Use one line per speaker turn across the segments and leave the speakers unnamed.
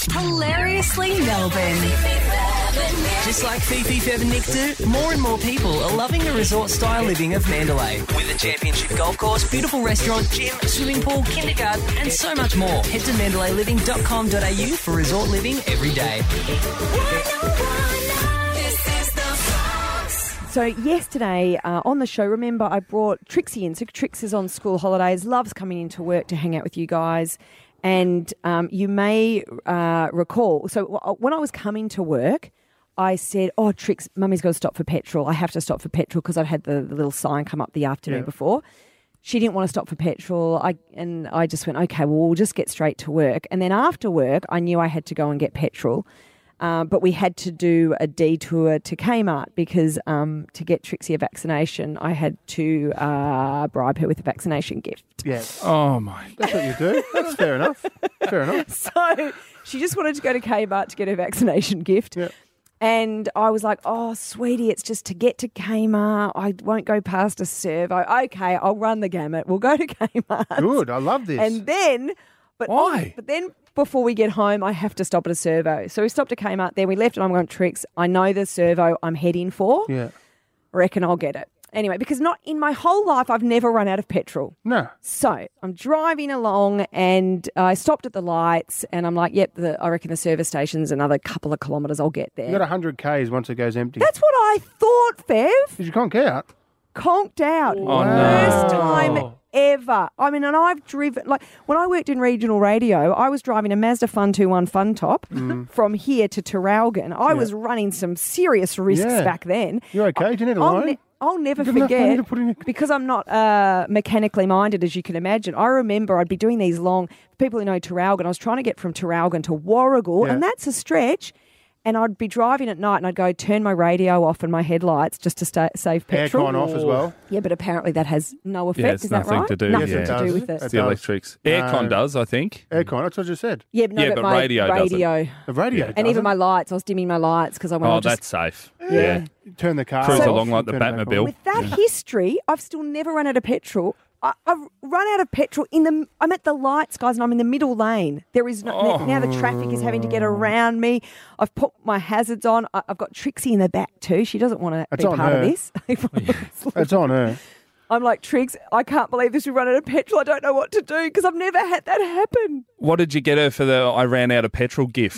Hilariously Melbourne.
Just like Fifi, Fev and Nick do, more and more people are loving the resort-style living of Mandalay. With a championship golf course, beautiful restaurant, gym, swimming pool, kindergarten and so much more. Head to mandalayliving.com.au for resort living every day.
So yesterday on the show, remember I brought Trixie in. So Trix is on school holidays, loves coming into work to hang out with you guys. And you may recall, so when I was coming to work, I said, Trix, Mummy's got to stop for petrol. I have to stop for petrol because I'd had the little sign come up the afternoon before. She didn't want to stop for petrol. I just went, okay, well, we'll just get straight to work. And then after work, I knew I had to go and get petrol. But we had to do a detour to Kmart because to get Trixie a vaccination, I had to bribe her with a vaccination gift.
Yes.
Oh, my.
That's what you do. That's fair enough. Fair enough.
So she just wanted to go to Kmart to get her vaccination gift.
Yeah.
And I was like, oh, sweetie, it's just to get to Kmart. I won't go past a servo. Okay, I'll run the gamut. We'll go to Kmart.
Good. I love this.
And then...
Why?
But then before we get home, I have to stop at a servo. So we stopped at Kmart, then we left and I'm going, Trix, I know the servo I'm heading for.
Yeah.
I reckon I'll get it. Anyway, because not in my whole life, I've never run out of petrol.
No.
So I'm driving along and I stopped at the lights and I'm like, yep, I reckon the service station's another couple of kilometres, I'll get there.
You got 100 Ks once it goes empty.
That's what I thought, Fev.
Did you conk out?
Conked out.
Oh,
First
no.
time ever. I mean, and I've driven, like, when I worked in regional radio, I was driving a Mazda Fun 21 Fun Top from here to Terralgan. I was running some serious risks back then.
You're okay? Do you need a loan?
I'll never
You've got enough money
forget,
to put in your...
because I'm not mechanically minded, as you can imagine. I remember I'd be doing these long, people who know Terralgan, I was trying to get from Terralgan to Warragul, and that's a stretch. And I'd be driving at night and I'd go turn my radio off and my headlights just to save petrol.
Aircon off as well.
Yeah, but apparently that has no effect.
Yeah, it's
Is that
nothing
right?
to do.
Nothing
Yes, it
to do
does.
with it.
It
It's the electrics. Aircon does, I think.
Aircon, that's what you said.
Yeah, but, no,
Yeah,
but
but
my
radio doesn't.
The radio
And
doesn't.
even my lights, I was dimming my lights because I went,
Oh,
I'll just...
that's safe.
Yeah.
Turn the car
Cruise
off,
along like the
turn it back on.
Batmobile.
With that history, I've still never run out of petrol. I've run out of petrol I'm at the lights, guys, and I'm in the middle lane. There is now the traffic is having to get around me. I've put my hazards on. I've got Trixie in the back too. She doesn't want to be part of this.
It's on her.
I'm like, Trix, I can't believe this. We run out of petrol. I don't know what to do because I've never had that happen.
What did you get her for the I ran out of petrol gift?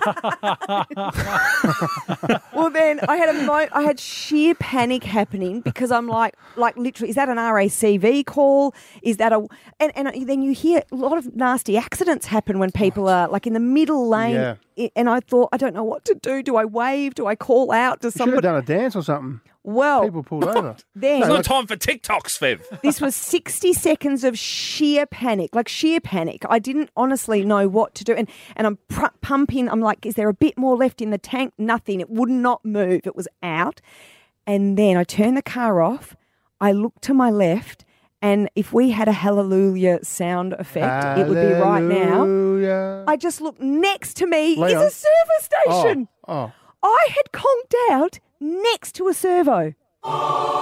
Well, then I had sheer panic happening because I'm like literally, is that an RACV call? Is that and then you hear a lot of nasty accidents happen when people are like in the middle lane.
Yeah.
And I thought, I don't know what to do. Do I wave? Do I call out to
You should
somebody?
have done a dance or something.
Well,
People pulled over.
then
There's no time for TikToks, Fev.
this was 60 seconds of sheer panic. I didn't honestly know what to do. And I'm pumping. I'm like, is there a bit more left in the tank? Nothing. It would not move. It was out. And then I turned the car off. I looked to my left. And if we had a hallelujah sound effect, it would be right now.
Hallelujah.
I just looked next to me
Leon.
is a service station.
Oh.
I had conked out next to a servo. Come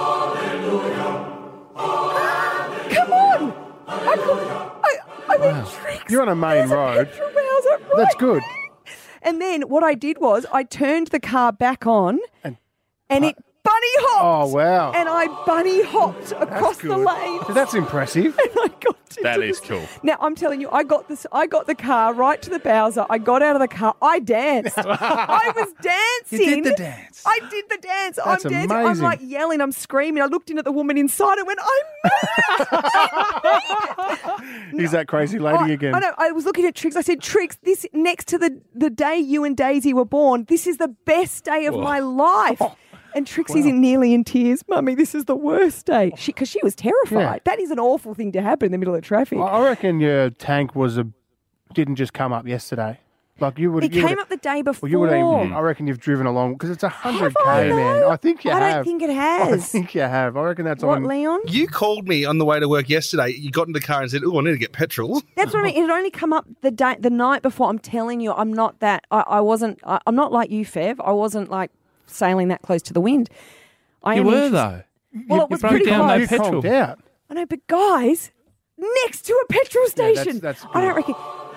on! I mean, Trix,
You're on a main
there's
road.
petrol bowser right
That's good.
there. And then what I did was I turned the car back on and it bunny hopped.
Oh, wow.
And I bunny hopped across the
good.
lane.
So that's impressive.
And I got into
That is
this-
cool.
Now I'm telling you, I got the car right to the Bowser. I got out of the car. I danced. I was dancing.
You did the dance.
I did the dance.
That's
I'm dancing. I'm
amazing.
like yelling. I'm screaming. I looked in at the woman inside and went, I'm
He's that crazy lady again.
I know. I was looking at Trix. I said, Trix, this next to the day you and Daisy were born, this is the best day of my life. And Trixie's nearly in tears. Mummy, this is the worst day. Because she was terrified.
Yeah.
That is an awful thing to happen in the middle of traffic.
I reckon your tank didn't just come up yesterday. Like you would.
It came up the day before.
Well, you would. I reckon you've driven along because it's 100
Have I,
k, man.
though?
I think you have.
I don't think it
I
has.
think you have. I reckon that's
What,
on.
Leon?
You called me on the way to work yesterday. You got in the car and said, "Oh, I need to get petrol."
That's what I mean. It had only come up the night before. I'm telling you, I'm not that. I'm not like you, Fev. I wasn't like sailing that close to the wind.
You were, though.
Well, it was
broke
pretty
down
close.
no
You
petrol.
conked out.
I know, but guys, next to a petrol station.
that's
I don't
good.
reckon.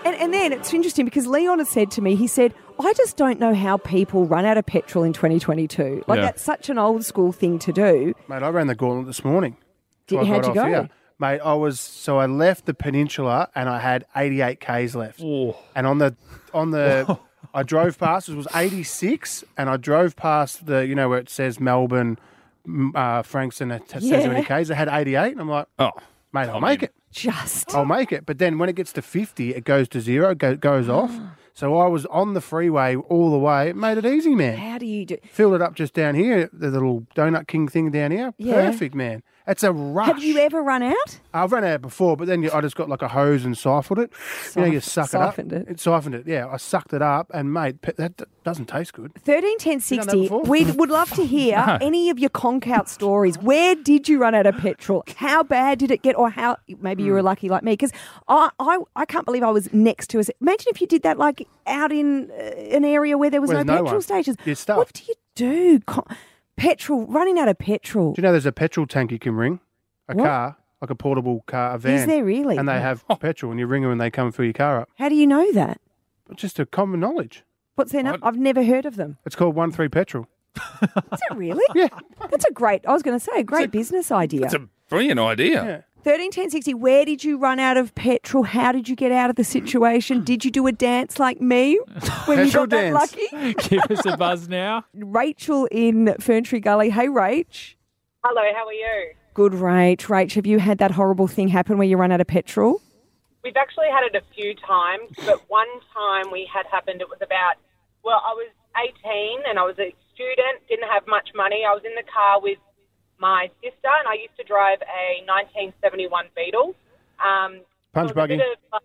And then it's interesting because Leon has said to me, he said, I just don't know how people run out of petrol in 2022. Like, that's such an old school thing to do.
Mate, I ran the gauntlet this morning.
How'd you go?
Here. Mate, I left the peninsula and I had 88 Ks left.
Oh.
And on the I drove past, it was 86, and I drove past the, where it says Melbourne, Frankston, it says how many Ks. It had 88, and I'm like, mate, I'll make it. I'll make it. But then when it gets to 50, it goes to zero, goes off. So I was on the freeway all the way. It made it easy, man.
How do you do?
Filled it up just down here, the little Donut King thing down here.
Yeah.
Perfect, man. It's a rush.
Have you ever run out?
I've run out before, but then I just got like a hose and siphoned it. You suck it up. It siphoned it, yeah. I sucked it up, and mate, that doesn't taste good.
13 10 60, we would love to hear any of your conk-out stories. Where did you run out of petrol? How bad did it get, or how maybe you were lucky like me? Because I can't believe I was next to us. Imagine if you did that like out in an area where there was no petrol stations.
You're stuffed.
What do you do? Petrol, running out of petrol.
Do you know there's a petrol tank you can ring? Car, like a portable car, a van.
Is there really?
And they have petrol, and you ring them and they come and fill your car up.
How do you know that?
It's just a common knowledge.
What's their name? I've never heard of them.
It's called 13 Petrol.
Is it really?
Yeah.
That's a great business idea.
It's a brilliant idea.
Yeah.
13 10 60, where did you run out of petrol? How did you get out of the situation? Did you do a dance like me when you got that lucky?
Give us a buzz now.
Rachel in Ferntree Gully. Hey, Rach.
Hello, how are you?
Good, Rach. Rach, have you had that horrible thing happen where you run out of petrol?
We've actually had it a few times, but one time we had happened, it was about, I was 18 and I was a student, didn't have much money. I was in the car with my sister, and I used to drive a 1971 Beetle.
Punch buggy.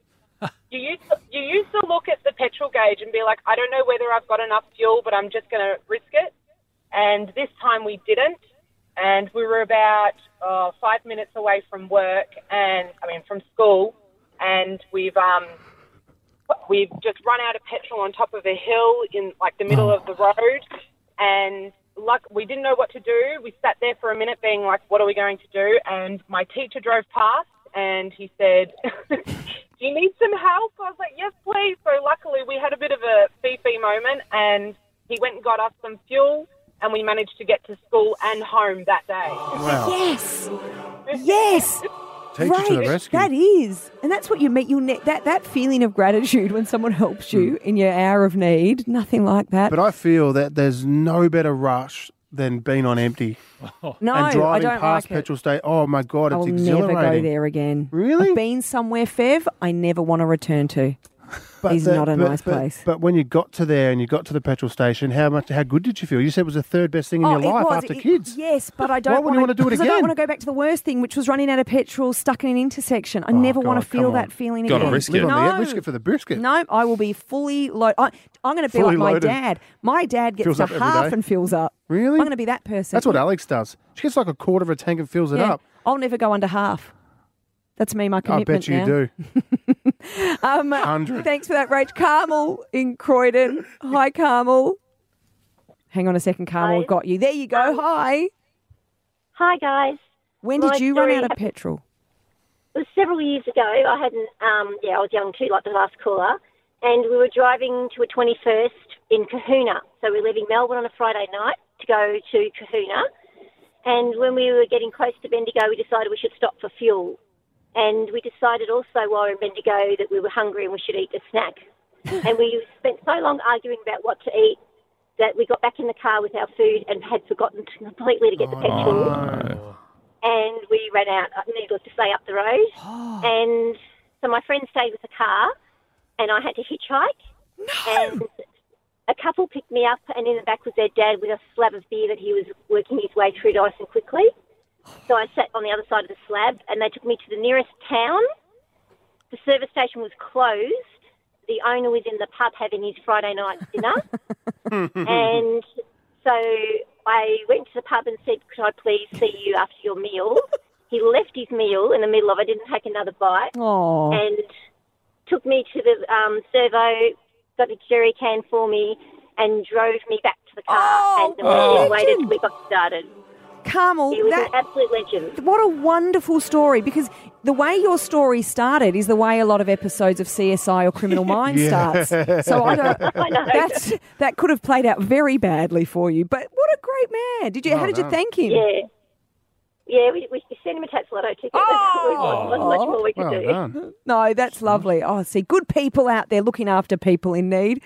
You used to look at the petrol gauge and be like, I don't know whether I've got enough fuel, but I'm just going to risk it. And this time we didn't, and we were about 5 minutes away from from school, and we've just run out of petrol on top of a hill in like the middle of the road, and we didn't know what to do. We sat there for a minute being like, what are we going to do? And my teacher drove past and he said, do you need some help? I was like, yes, please. So luckily we had a bit of a fee moment, and he went and got us some fuel, and we managed to get to school and home that day.
Wow.
Yes. Yes.
Teacher to the rescue.
That is. And that's what you meet. That feeling of gratitude when someone helps you in your hour of need. Nothing like that.
But I feel that there's no better rush than being on empty.
No,
and driving
I don't
past
like
petrol station. Oh, my God, it's exhilarating.
I'll never go there again.
Really?
I've been somewhere, Fev, I never want to return to. It's not a nice place.
But when you got to there and you got to the petrol station, how good did you feel? You said it was the third best thing in your life after kids.
Yes, but I don't
Why would you want to do it again?
I don't want to go back to the worst thing, which was running out of petrol stuck in an intersection. I never want to feel that feeling again.
Gotta risk it.
Risk it for the brisket.
No, I will be fully loaded. I'm going to be like my dad. My dad gets to half and fills up.
Really?
I'm going to be that person.
That's what Alex does. She gets like a quarter of a tank and fills it up.
I'll never go under half. That's me, my commitment.
I bet you do. 100.
Thanks for that, Rach. Carmel in Croydon. Hi, Carmel. Hang on a second, Carmel. I've got you. There you go. Hi.
Hi, guys.
When did you run out of petrol?
It was several years ago. I hadn't, I was young too, like the last caller. And we were driving to a 21st in Kahuna. So we were leaving Melbourne on a Friday night to go to Kahuna. And when we were getting close to Bendigo, we decided we should stop for fuel. And we decided also while we were in Bendigo that we were hungry and we should eat a snack. And we spent so long arguing about what to eat that we got back in the car with our food and had forgotten completely to get the petrol.
No.
And we ran out, needless to say, up the road. And so my friend stayed with the car and I had to hitchhike. And a couple picked me up, and in the back was their dad with a slab of beer that he was working his way through nice and quickly. So I sat on the other side of the slab, and they took me to the nearest town. The service station was closed. The owner was in the pub having his Friday night dinner. And so I went to the pub and said, could I please see you after your meal? He left his meal in the middle of it, didn't take another bite, and took me to the servo, got a jerry can for me, and drove me back to the car. And waited till we got started.
Carmel,
He was an absolute legend.
what a wonderful story, because the way your story started is the way a lot of episodes of CSI or Criminal Minds starts. So I
know.
that could have played out very badly for you. But what a great man! How did you thank him?
Yeah, we sent him a tax lotto ticket.
Oh!
There wasn't much more we could
Well
do.
done.
No, that's lovely. Oh, see, good people out there looking after people in need.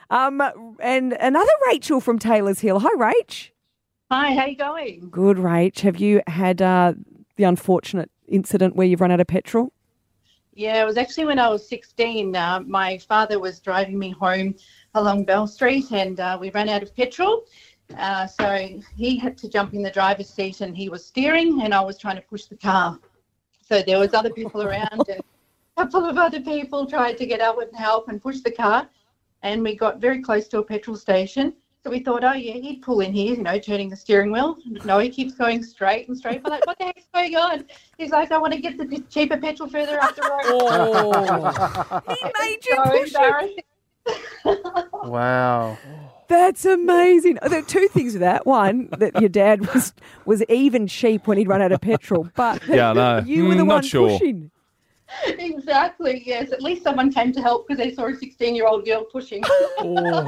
And another Rachel from Taylor's Hill. Hi, Rach.
Hi, how you going?
Good, Rach. Have you had the unfortunate incident where you've run out of petrol?
Yeah, it was actually when I was 16. My father was driving me home along Bell Street and we ran out of petrol. So he had to jump in the driver's seat and he was steering and I was trying to push the car. So there was other people around and a couple of other people tried to get up and help and push the car. And we got very close to a petrol station. So we thought, oh, yeah, he'd pull in here, turning the steering wheel. No, he keeps going straight and straight. We're like, what the heck's going on? He's like, I want to get the cheaper petrol further up the road.
Oh, he made you
So
push it.
embarrassing.
Wow.
That's amazing. There are two things with that. One, that your dad was even cheap when he'd run out of petrol, but
Yeah, I know.
you were the
Not
one
sure.
pushing.
Exactly, yes. At least someone came to help because they saw a 16-year-old girl pushing.
That's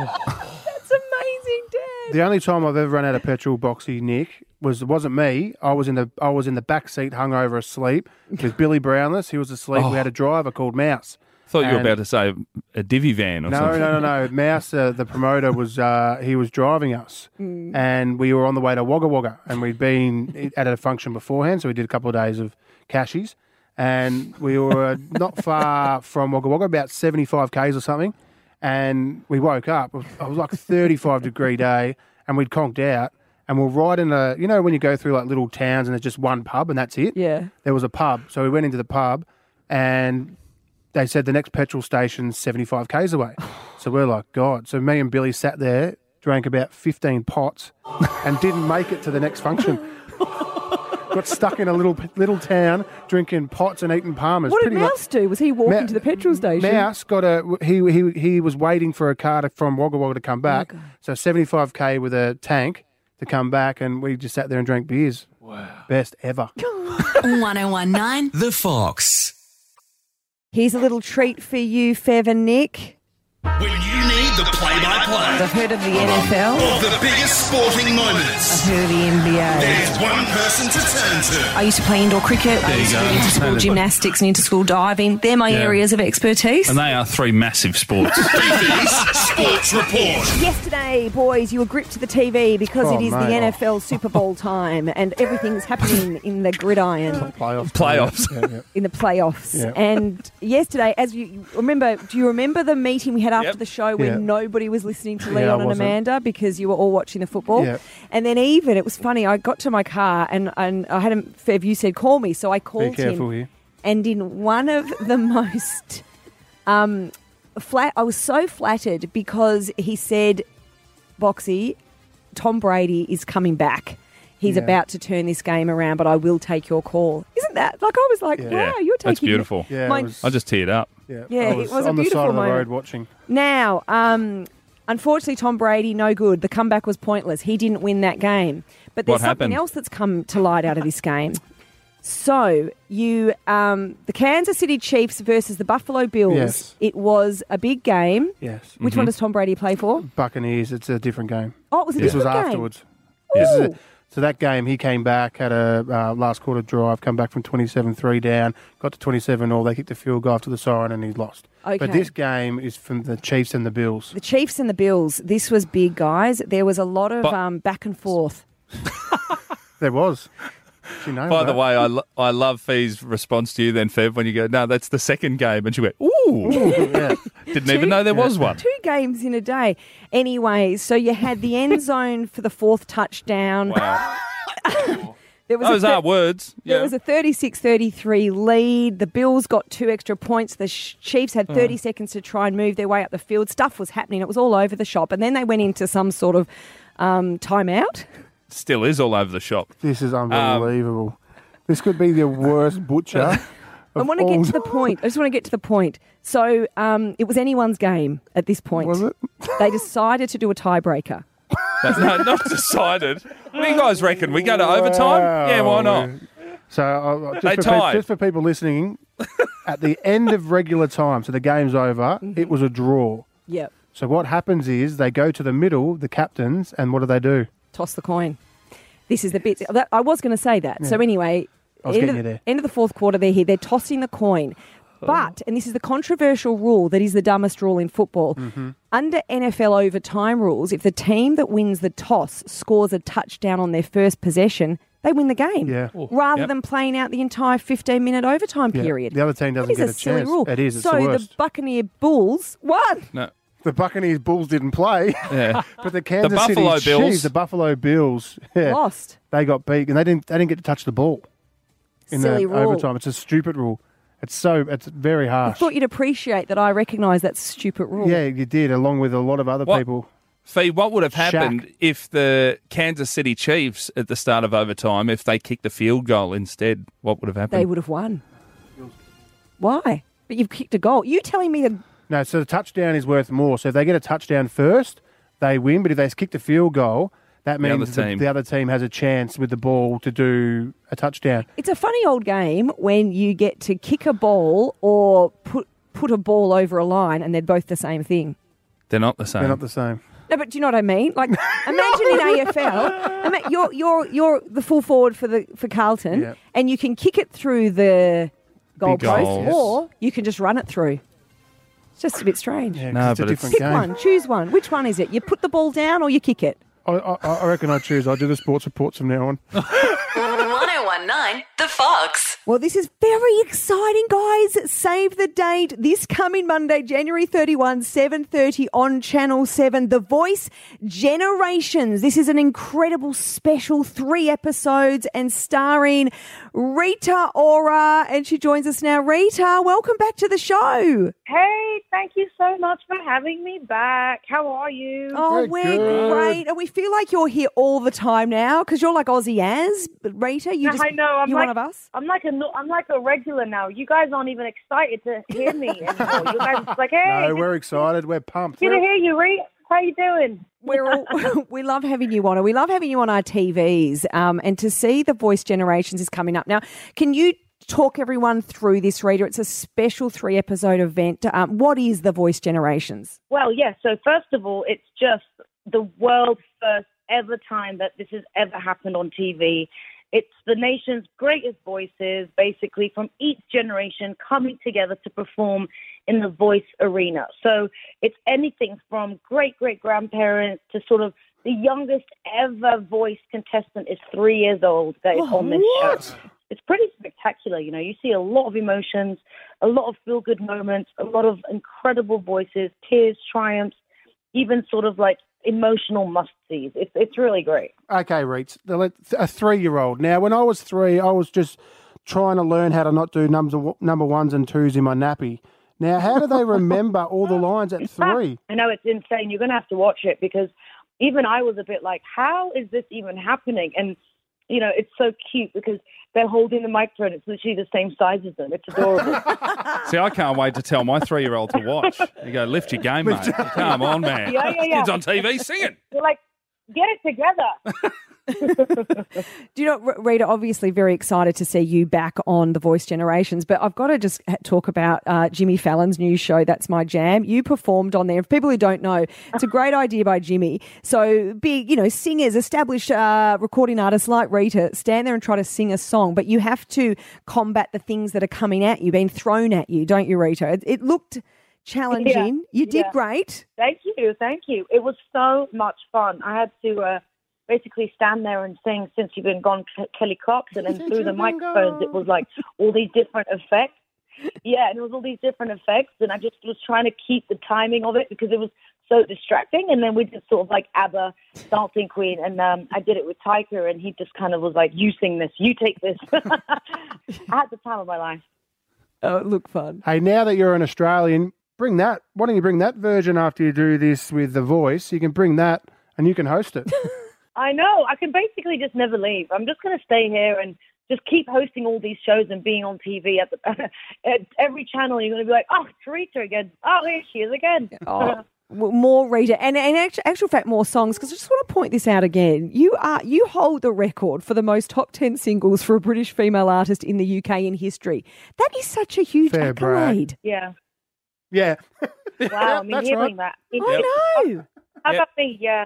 amazing, Dad.
The only time I've ever run out of petrol, Boxy, Nick, wasn't me. I was in the back seat, hungover asleep, with Billy Brownless. He was asleep. We had a driver called Mouse.
Thought you were
And-
about to say a divvy van or something.
No. Mouse, the promoter, was he was driving us, and we were on the way to Wagga Wagga, and we'd been at a function beforehand, so we did a couple of days of cashies, and we were not far from Wagga Wagga, about 75 k's or something, and we woke up. It was like a 35-degree day, and we'd conked out, and we're right in a, when you go through like little towns and there's just one pub and that's it?
Yeah.
There was a pub, so we went into the pub, and they said the next petrol station's 75 k's away. So we're like, God. So me and Billy sat there, drank about 15 pots, and didn't make it to the next function. Got stuck in a little town, drinking pots and eating palmers.
What did
Pretty
Mouse do? Was he walking to the petrol station?
Mouse got he was waiting for a car from Wagga Wagga to come back. So 75k with a tank to come back, and we just sat there and drank beers. Wow. Best ever.
1019 The Fox.
Here's a little treat for you, Fev and Nick.
When you need the play-by-play
I've heard of the NFL.
of the biggest sporting moments,
I've heard of the NBA.
there's one person to turn to.
I used to play indoor cricket. I used to do inter-school gymnastics and inter-school diving. They're my areas of expertise.
And they are three massive sports.
BB's Sports Report.
Yesterday, boys, you were gripped to the TV because
Oh,
it is
mate.
the NFL Super Bowl time and everything's happening in the gridiron,
Playoffs.
Yeah.
in the playoffs.
Yeah.
And yesterday, as you remember, do you remember the meeting we had after
Yep.
the show where
Yeah.
nobody was listening to
Yeah,
Leon
I
and
wasn't.
Amanda because you were all watching the football?
Yeah.
And then it was funny, I got to my car and I had him, Fev, you said, call me. So I
Be
called
careful
him.
here.
And in one of the most I was so flattered because he said, Boxy, Tom Brady is coming back. He's
Yeah.
about to turn this game around, but I will take your call. Isn't that? Like, I was like,
Yeah.
wow, you're taking
That's beautiful.
Yeah,
My-
it was,
I just teared up.
Yeah,
I
it was a
on the
beautiful
side of the
moment.
road watching.
Now, unfortunately, Tom Brady, no good. The comeback was pointless. He didn't win that game. But there's
What
something
happened?
else that's come to light out of this game. So, the Kansas City Chiefs versus the Buffalo Bills.
Yes.
It was a big game.
Yes.
Which one does Tom Brady play for?
Buccaneers, it's a different game.
Oh, it was a
This was
different game.
afterwards.
Ooh.
So that game, he came back, had a last quarter drive, come back from 27-3 down, got to 27-all. They kicked the field goal after the siren, and he lost.
Okay.
But this game is from the Chiefs and the Bills.
The Chiefs and the Bills. This was big, guys. There was a lot of
But-
back and forth.
There was. She nailed
By the
that.
way, I love Fee's response to you then, Fev, when you go, no, that's the second game. And she went, ooh.
Yeah.
Didn't even know there was one.
2 games in a day. Anyway, so you had the end zone for the 4th touchdown.
Wow.
There was
Those
a
are words.
There
Yeah.
was a 36-33 lead. The Bills got 2 extra points. The Chiefs had 30 seconds to try and move their way up the field. Stuff was happening. It was all over the shop. And then they went into some sort of timeout.
Still is all over the shop.
This is unbelievable. This could be the worst butcher.
I want to get to the point. I just want to get to the point. So it was anyone's game at this point.
Was it?
They decided to do a tiebreaker.
No, not decided. What do you guys reckon? We go to overtime? Yeah, why not?
So
They tied.
just for people listening, at the end of regular time, so the game's over, it was a draw.
Yep.
So what happens is they go to the middle, the captains, and what do?
Toss the coin. This is the bit. I was going to say that.
Yeah.
So anyway,
I was getting you there.
end of the fourth quarter, they're here. They're tossing the coin. But, and this is the controversial rule that is the dumbest rule in football, under NFL overtime rules, if the team that wins the toss scores a touchdown on their first possession, they win the game.
Yeah.
Rather than playing out the entire 15-minute overtime period.
The other team doesn't
That is
get
a
a
silly
chance.
rule.
It is. It's
so
the worst.
Buccaneer Bulls won.
No.
The Buccaneers Bulls didn't play,
Yeah.
but the Kansas
Buffalo
City
Bills.
Chiefs, the Buffalo Bills,
Lost.
they got beat, and they didn't get to touch the ball in
Silly
the
rule.
overtime. It's a stupid rule. It's very
I
harsh.
thought you'd appreciate that I recognise that stupid rule.
Yeah, you did, along with a lot of other
What?
people.
Fee, what would have happened
Shaq.
if the Kansas City Chiefs at the start of overtime, if they kicked a field goal instead, what would have happened?
They would have won. Why? But you've kicked a goal. You telling me that...
No, so the touchdown is worth more. So if they get a touchdown first, they win. But if they kick a field goal, that
The other
means
team.
the other team has a chance with the ball to do a touchdown.
It's a funny old game when you get to kick a ball or put a ball over a line and they're both the same thing.
They're not the same.
They're not the same.
No, but do you know what I mean? Like, imagine in AFL, you're the full forward for Carlton,
Yeah.
and you can kick it through the goalpost,
goals.
or you can just run it through. It's just a bit strange.
Yeah, 'cause
No,
it's a
but it's-
different
Pick
game.
one, choose one. Which one is it? You put the ball down or you kick it?
I reckon I choose. I do the sports reports from now on.
1019 The Fox.
Well, this is very exciting, guys. Save the date. This coming Monday, January 31, 7:30 on Channel 7. The Voice Generations. This is an incredible special 3 episodes and starring Rita Ora. And she joins us now. Rita, welcome back to the show.
Hey, thank you so much for having me back. How are you?
Oh,
Very
we're
good.
great. And we feel like you're here all the time now because you're like Aussie as. But Rita, you just,
I know. I'm
you're
like
one of us.
I'm like a regular now. You guys aren't even excited to hear me anymore. You guys are just like, hey,
No, we're excited. We're pumped.
good to hear you, Reed. How you doing?
We're all, we love having you on. We love having you on our TVs. And to see The Voice Generations is coming up. Now, can you talk everyone through this, Rita? It's a special 3-episode event. What is The Voice Generations?
Well, yes. So first of all, it's just the world's first ever time that this has ever happened on TV. It's the nation's greatest voices, basically from each generation coming together to perform in the voice arena. So it's anything from great-great-grandparents to sort of the youngest ever voice contestant is 3 years old that is on this show. It's pretty spectacular. You know, you see a lot of emotions, a lot of feel-good moments, a lot of incredible voices, tears, triumphs, even sort of like emotional must-sees. It's really great.
Okay, Reets, a 3-year-old. Now, when I was 3, I was just trying to learn how to not do number ones and twos in my nappy. Now, how do they remember all the lines at 3?
I know, it's insane. You're going to have to watch it because even I was a bit like, how is this even happening? And, you know, it's so cute because they're holding the microphone. It's literally the same size as them. It's adorable.
See, I can't wait to tell my 3-year-old to watch. You go, lift your game, mate. Come on, man.
Yeah.
Kids on TV singing.
You're like, get it together.
Do you know, Rita, obviously very excited to see you back on The Voice Generations, but I've got to just talk about Jimmy Fallon's new show, That's My Jam. You performed on there. For people who don't know, it's a great idea by Jimmy. So big, you know, singers, established recording artists like Rita stand there and try to sing a song, but you have to combat the things that are coming at you, being thrown at you, don't you, Rita? It looked challenging. You did great.
Thank you. It was so much fun. I had to basically stand there and sing Since You've Been Gone, Kelly Clarkson, and through the microphones it was like all these different effects. Yeah, and it was all these different effects, and I just was trying to keep the timing of it because it was so distracting. And then we did sort of like ABBA, Dancing Queen, and I did it with Tyker, and he just kind of was like, you sing this, you take this. I had the time of my life.
Oh, it looked fun.
Hey, now that you're an Australian, bring that. Why don't you bring that version after you do this with The Voice? You can bring that and you can host it.
I know. I can basically just never leave. I'm just going to stay here and just keep hosting all these shows and being on TV at every channel. You're going to be like, oh, it's Rita again. Oh, here she is again.
Oh, More Rita, and actual fact, more songs, because I just want to point this out again. You hold the record for the most top 10 singles for a British female artist in the UK in history. That is such a huge
Fair
accolade.
Yeah.
Yeah.
Wow, I mean,
That's
hearing
right.
that.
I know.
How about me? Yeah.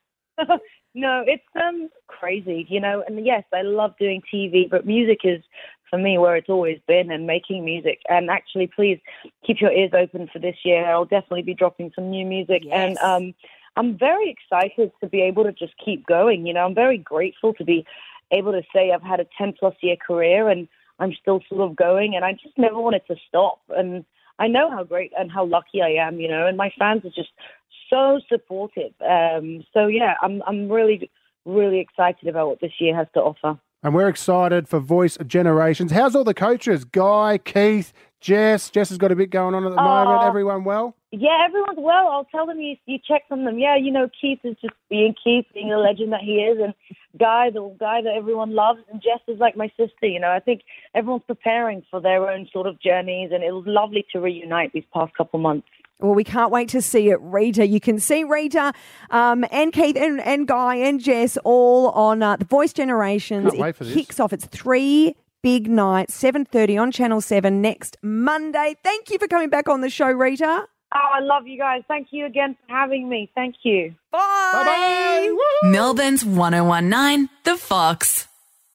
No, it's crazy, and yes, I love doing TV, but music is, for me, where it's always been, and making music. And actually, please keep your ears open for this year. I'll definitely be dropping some new music.
Yes.
And I'm very excited to be able to just keep going. I'm very grateful to be able to say I've had a 10-plus year career and I'm still sort of going, and I just never wanted to stop. And I know how great and how lucky I am, and my fans are just so supportive. So yeah, I'm really, really excited about what this year has to offer.
And we're excited for Voice Generations. How's all the coaches? Guy, Keith, Jess. Jess has got a bit going on at the moment. Everyone well?
Yeah, everyone's well. I'll tell them you check from them. Yeah, Keith is just being Keith, being the legend that he is, and Guy, the guy that everyone loves, and Jess is like my sister. I think everyone's preparing for their own sort of journeys, and it was lovely to reunite these past couple months.
Well, we can't wait to see it, Rita. You can see Rita and Keith and Guy and Jess all on The Voice Generations.
Can't wait for this.
Kicks off. It's 3 big nights, 7:30 on Channel 7 next Monday. Thank you for coming back on the show, Rita.
Oh, I love you guys. Thank you again for having me. Thank you.
Bye.
Bye-bye.
Melbourne's 1019, The Fox.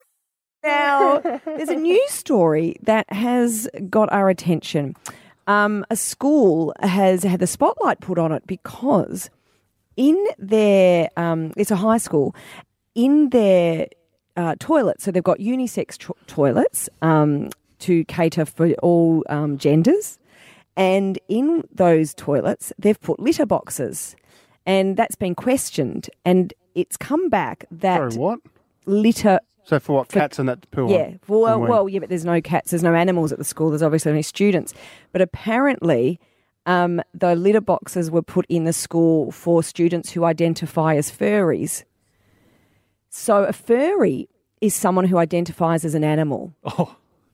Now, there's a news story that has got our attention. A school has had the spotlight put on it because in their, it's a high school, in their toilets, so they've got unisex toilets to cater for all genders, and in those toilets they've put litter boxes, and that's been questioned, and it's come back that
Sorry, what?
litter...
So for what? Cats and that poo?
Yeah, yeah, but there's no cats, there's no animals at the school, there's obviously only students. But apparently the litter boxes were put in the school for students who identify as furries. So a furry is someone who identifies as an animal.
Oh.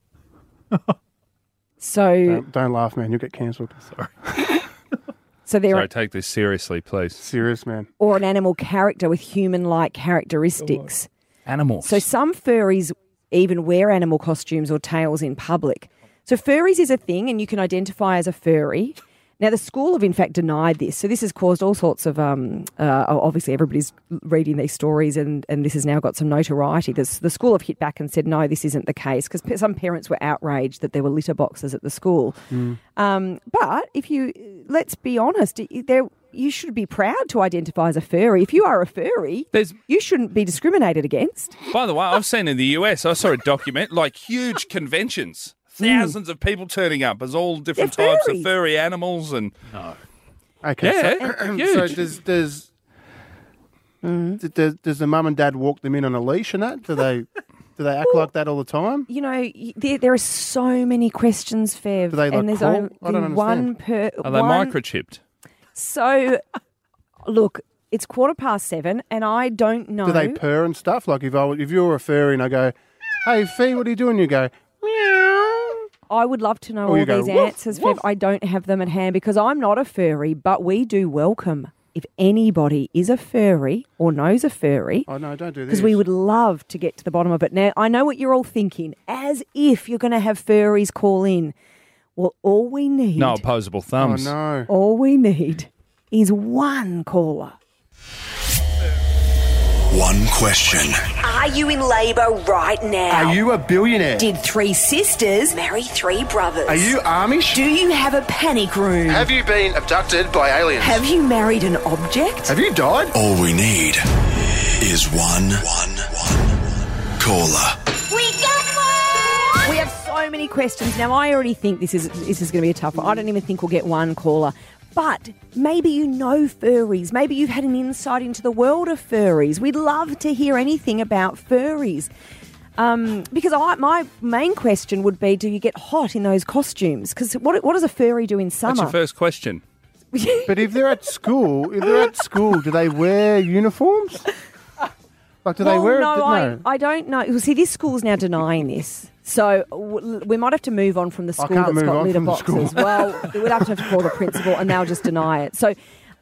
So
Don't laugh, man. You'll get cancelled. Sorry.
so they're
Sorry, take this seriously, please.
Serious, man.
or an animal character with human-like characteristics.
Animals.
So some furries even wear animal costumes or tails in public. So furries is a thing, and you can identify as a furry. Now, the school have in fact denied this. So this has caused all sorts of, obviously everybody's reading these stories, and this has now got some notoriety. The school have hit back and said, no, this isn't the case, because some parents were outraged that there were litter boxes at the school. But let's be honest, you should be proud to identify as a furry. If you are a furry, you shouldn't be discriminated against.
By the way, I've seen in the US, I saw a document, like huge conventions, thousands of people turning up as all different
They're
types of
furries.
furry animals. And
Okay.
Yeah,
So,
huge.
does the mum and dad walk them in on a leash and that? Do they act like that all the time?
You know, there are so many questions, Fev.
Do they, like,
and there's
crawl?
only
I don't
one
understand.
per.
are they
one-
microchipped?
So, look, it's 7:15, and I don't know.
Do they purr and stuff? Like if you were a furry and I go, "Hey, Fee, what are you doing?" You go, "Meow."
I would love to know
Or
all
you go,
these
"Woof,
answers,
woof."
Fev. I don't have them at hand because I'm not a furry, but we do welcome if anybody is a furry or knows a furry.
Oh no, don't do this.
Because we would love to get to the bottom of it. Now, I know what you're all thinking, as if you're going to have furries call in. Well, all we need...
No opposable
Oh
thumbs.
no.
All we need is one caller.
One question.
Are you in labour right now?
Are you a billionaire?
Did 3 sisters marry 3 brothers?
Are you Amish?
Do you have a panic room?
Have you been abducted by aliens?
Have you married an object?
Have you died? All we need is one caller.
We have so many questions. Now, I already think this is going to be a tough one. I don't even think we'll get one caller. But maybe you know furries. Maybe you've had an insight into the world of furries. We'd love to hear anything about furries. Because my main question would be, do you get hot in those costumes? Because what does a furry do in summer?
That's your first question.
But if they're at school, do they wear uniforms? Like, do they wear it?
No, I don't know. Well, see, this school's now denying this. So we might have to move on from the school
can't
that's
move
got
on
litter
from the
boxes.
school.
Well, we'd have to call the principal and they'll just deny it. So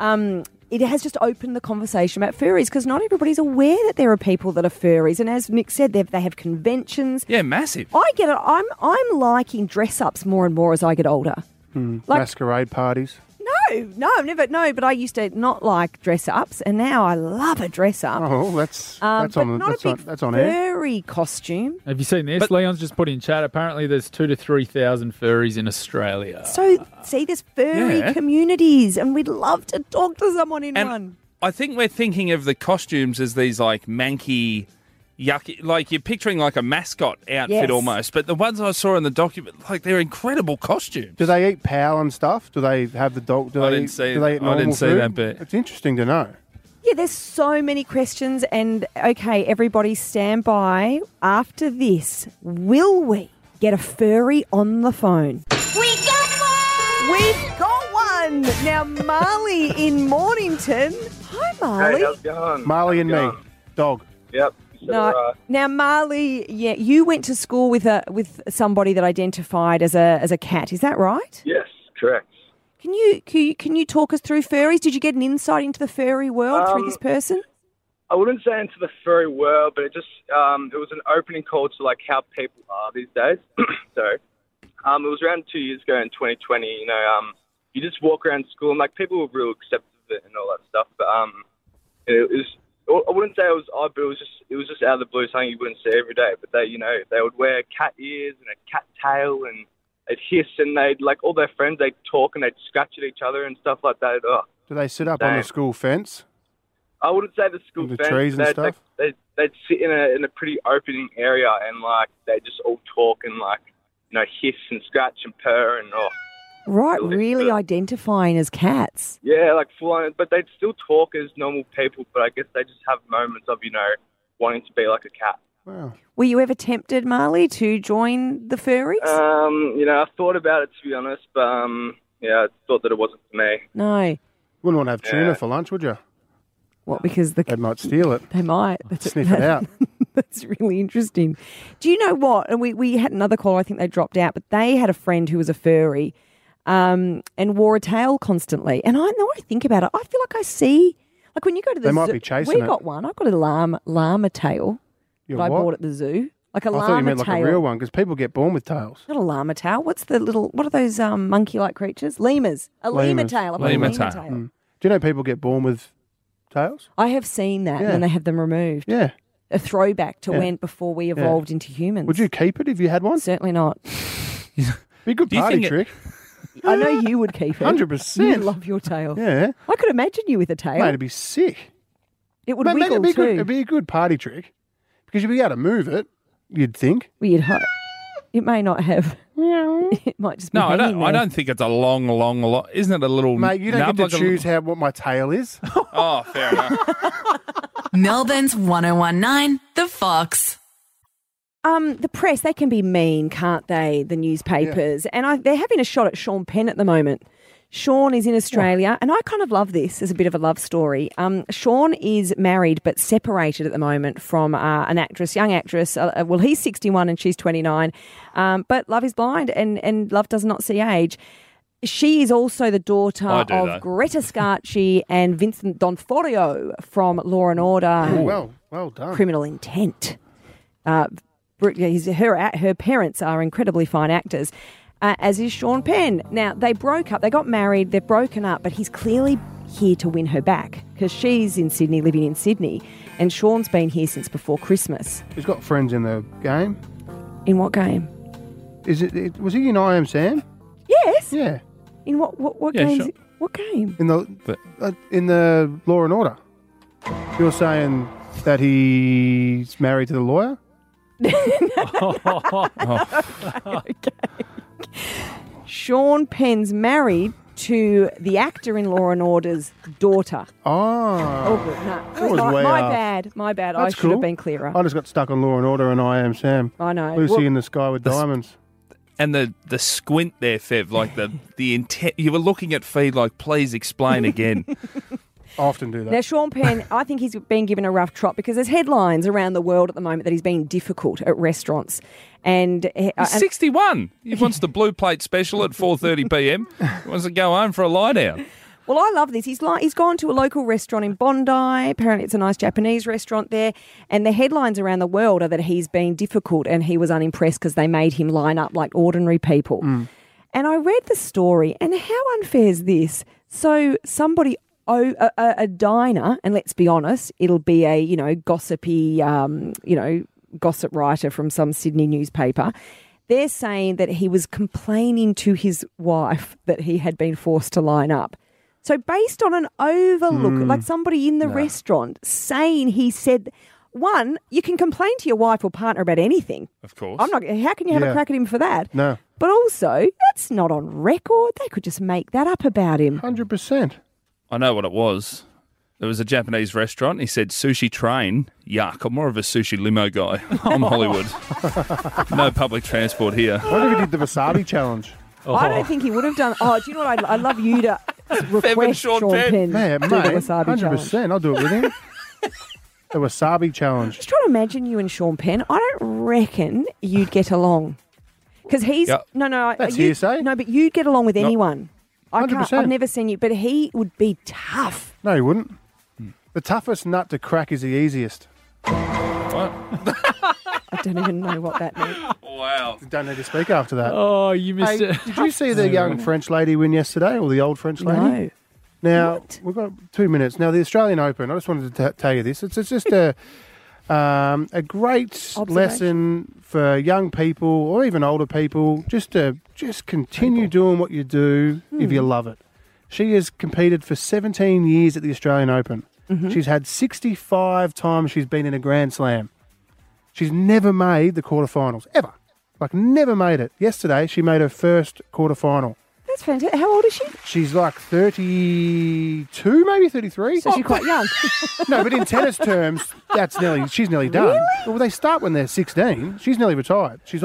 it has just opened the conversation about furries because not everybody's aware that there are people that are furries. And as Nick said, they have conventions.
Yeah, massive.
I get it. I'm liking dress-ups more and more as I get older.
Masquerade parties.
No, I've never. No, but I used to not like dress-ups, and now I love a dress-up.
Oh, that's on air.
Furry costume.
Have you seen this? Leon's just put in chat. Apparently, there's 2,000 to 3,000 furries in Australia.
So, see, there's furry communities, and we'd love to talk to someone in one.
I think we're thinking of the costumes as these like manky, yucky, like you're picturing like a mascot outfit almost. But the ones I saw in the document, like they're incredible costumes.
Do they eat pow and stuff? Do they have the dog? Do they eat normal food?
That bit.
It's interesting to know.
Yeah, there's so many questions, and okay, everybody stand by. After this, will we get a furry on the phone?
We got one!
We've got one! Now, Marley in Mornington. Hi, Marley.
Hey, how's it going?
Marley and me. Dog.
Yep.
No, now, Marley, you went to school with somebody that identified as a cat. Is that right?
Yes, correct.
Can you talk us through furries? Did you get an insight into the furry world through this person?
I wouldn't say into the furry world, but it just it was an opening call to like how people are these days. So it was around 2 years ago in 2020. You know, you just walk around school and like people were real accepting of it and all that stuff. But it was. I wouldn't say it was odd, but it was just out of the blue, something you wouldn't see every day. But they would wear cat ears and a cat tail, and they'd hiss, and they'd like all their friends, they'd talk and they'd scratch at each other and stuff like that. Oh,
do they sit up on the school fence?
I wouldn't say the school
the
fence.
Trees and stuff.
They'd sit in a pretty opening area, and like they just all talk and like hiss and scratch and purr and
Right, really identifying as cats.
Yeah, like full on, but they'd still talk as normal people, but I guess they just have moments of, wanting to be like a cat.
Wow.
Were you ever tempted, Marley, to join the furries?
I thought about it, to be honest, but I thought that it wasn't for me.
No.
Wouldn't want to have tuna for lunch, would you?
What, because
they might steal it.
They might.
Sniff it out.
That's really interesting. Do you know what? And we had another call, I think they dropped out, but they had a friend who was a furry, and wore a tail constantly. And I think about it, I feel like I see, like when you go to the zoo.
They might be chasing it.
We got one. I've got a llama tail that I bought at the zoo. Like a llama tail.
I thought you meant like a real one, because people get born with tails.
Not a llama tail. What are those monkey-like creatures? Lemurs. Lemur tail.
Lemur tail.
Do you know people get born with tails?
I have seen that, and then they have them removed.
Yeah.
A throwback to when before we evolved into humans.
Would you keep it if you had one?
Certainly not.
Be a good party trick.
I know you would keep it.
100%.
You love your tail.
Yeah.
I could imagine you with a tail.
Mate, it'd be sick.
It would wiggle too.
It'd be a good party trick, because you'd be able to move it, you'd think.
Well, you'd hope. It may not have. It might just be
I
there.
don't think it's a long. Isn't it a little?
Mate, you don't get to choose what my tail is.
Oh, fair enough.
Melbourne's 1019, The Fox.
The press, they can be mean, can't they? The newspapers. And they're having a shot at Sean Penn at the moment. Sean is in Australia, and I kind of love this as a bit of a love story. Sean is married but separated at the moment from an actress, young actress. He's 61 and she's 29. But love is blind and love does not see age. She is also the daughter of Greta Scacchi and Vincent D'Onofrio from Law and Order.
Ooh, well done.
Criminal Intent. Her parents are incredibly fine actors, as is Sean Penn. Now, they broke up. They got married. They've broken up, but he's clearly here to win her back because she's in Sydney, living in Sydney, and Sean's been here since before Christmas.
He's got friends in the game.
In what game?
Was he in I Am Sam?
Yes.
Yeah.
In what game? Sure. What game?
In the Law and Order. You're saying that he's married to the lawyer?
Okay. Sean Penn's married to the actor in Law and Order's daughter.
Oh.
Good. No.
That was way
my
off.
bad. My bad.
That's
I should have
cool.
been clearer.
I just got stuck on Law and Order and I Am Sam.
I know.
Lucy in the Sky with Diamonds.
And the squint there, Fev, like the intent. You were looking at feed like, please explain again.
I often do that.
Now, Sean Penn, I think he's been given a rough trot because there's headlines around the world at the moment that he's being difficult at restaurants. And
he's 61. He wants the blue plate special at 4:30 p.m. He wants to go home for a lie down.
Well, I love this. He's gone to a local restaurant in Bondi. Apparently it's a nice Japanese restaurant there. And the headlines around the world are that he's been difficult and he was unimpressed because they made him line up like ordinary people. And I read the story, and how unfair is this? So somebody, a diner, and let's be honest, it'll be a, gossipy, gossip writer from some Sydney newspaper. They're saying that he was complaining to his wife that he had been forced to line up. So based on an overlook, like somebody in the restaurant saying he said, one, you can complain to your wife or partner about anything.
Of course.
How can you have a crack at him for that?
No.
But also, that's not on record. They could just make that up about him.
100%.
I know what it was. There was a Japanese restaurant. He said, sushi train. Yuck. I'm more of a sushi limo guy. I'm Hollywood. No public transport here.
What if he did the wasabi challenge?
I don't think he would have done. Oh, do you know what? I love you to request Sean Penn
Man,
do
mate,
the wasabi
100%.
challenge.
I'll do it with him. The wasabi challenge.
Just trying to imagine you and Sean Penn. I don't reckon you'd get along. Because he's...
Yep.
No.
That's hearsay.
No, but you'd get along with anyone.
100%.
I've never seen you, but he would be tough.
No, he wouldn't. The toughest nut to crack is the easiest.
What?
I don't even know what that means.
Wow.
You don't need to speak after that.
Oh, you missed
Hey,
it.
did you see the young French lady win yesterday, or the old French lady?
No.
Now, we've got 2 minutes. Now, the Australian Open, I just wanted to tell you this. It's just a great lesson for young people or even older people just to continue doing what you do if you love it. She has competed for 17 years at the Australian Open. She's had 65 times she's been in a Grand Slam. She's never made the quarterfinals, ever. Like, never made it. Yesterday, she made her first quarterfinal.
That's fantastic. How old is she?
She's like 32, maybe 33.
So she's quite young.
No, but in tennis terms, she's nearly done.
Really?
Well, they start when they're 16. She's nearly retired. She's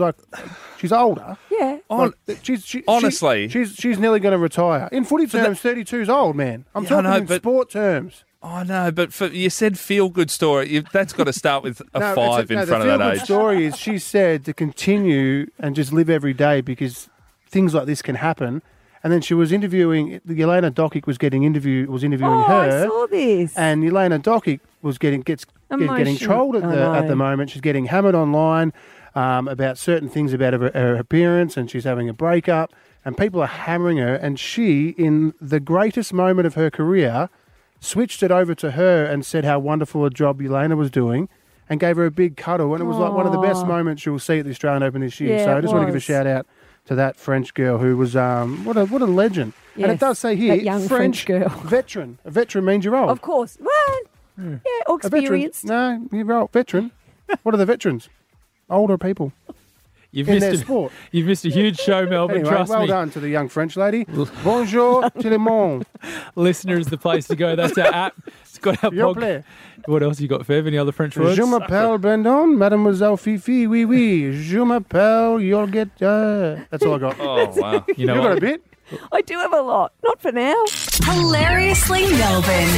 older.
Yeah.
Honestly.
She's nearly going to retire. In footy terms, 32 is old, man. I'm talking in sport terms.
I know, but you said feel-good story. That's got to start with a 5 in front of that
The
age.
feel-good story is she said to continue and just live every day because things like this can happen. And then she was interviewing, Jelena Dokic was interviewing her.
I saw this.
And Jelena Dokic was getting trolled at the moment. She's getting hammered online about certain things about her appearance, and she's having a breakup, and people are hammering her. And she, in the greatest moment of her career, switched it over to her and said how wonderful a job Jelena was doing and gave her a big cuddle. And it was like one of the best moments you'll see at the Australian Open this year.
Yeah,
so I just want to give a shout out to that French girl who was what a legend.
Yes,
and it does say here,
that young French girl.
Veteran. A veteran means you're old.
Of course. Well, yeah, or
A veteran.
experienced.
No, you're old. Veteran. What are the veterans? Older people.
You've
in
missed
their sport.
You've missed a huge show, Melbourne.
Anyway,
Trust
well
me.
done to the young French lady. Bonjour, tout le monde.
Listener is the place to go. That's our app. It's got our
Your
podcast.
player.
What else you got, Fev? Any other French words?
Je m'appelle Brendan, Mademoiselle Fifi, oui, oui. Je m'appelle, you'll get... That's all I got.
Oh, wow.
You know
You got
what?
a bit?
I do have a lot. Not for now.
Hilariously Melbourne.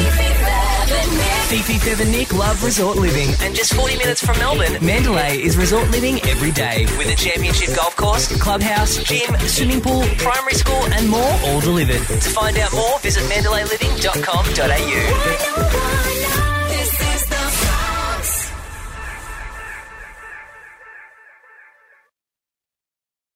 Fifi, Fev and Nick love resort living. And just 40 minutes from Melbourne, Mandalay is resort living every day. With a championship golf course, clubhouse, gym, swimming pool, primary school and more all delivered. To find out more, visit mandallayliving.com.au.